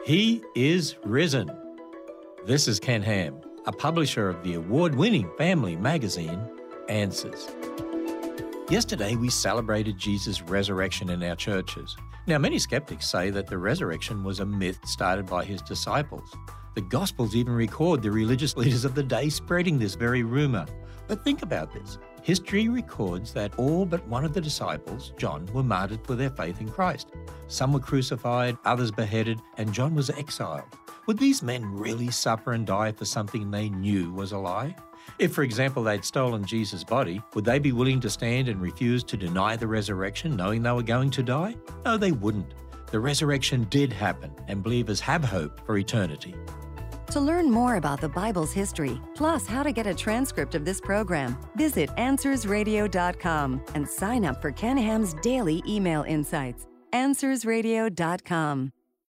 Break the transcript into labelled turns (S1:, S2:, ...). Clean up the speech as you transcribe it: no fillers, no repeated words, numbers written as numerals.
S1: He is risen. This is Ken Ham, a publisher of the award-winning family magazine, Answers. Yesterday, we celebrated Jesus' resurrection in our churches. Now, many skeptics say that the resurrection was a myth started by his disciples. The Gospels even record the religious leaders of the day spreading this very rumor. But think about this. History records that all but one of the disciples, John, were martyred for their faith in Christ. Some were crucified, others beheaded, and John was exiled. Would these men really suffer and die for something they knew was a lie? If, for example, they'd stolen Jesus' body, would they be willing to stand and refuse to deny the resurrection, knowing they were going to die? No, they wouldn't. The resurrection did happen, and believers have hope for eternity.
S2: To learn more about the Bible's history, plus how to get a transcript of this program, visit AnswersRadio.com and sign up for Ken Ham's daily email insights. AnswersRadio.com.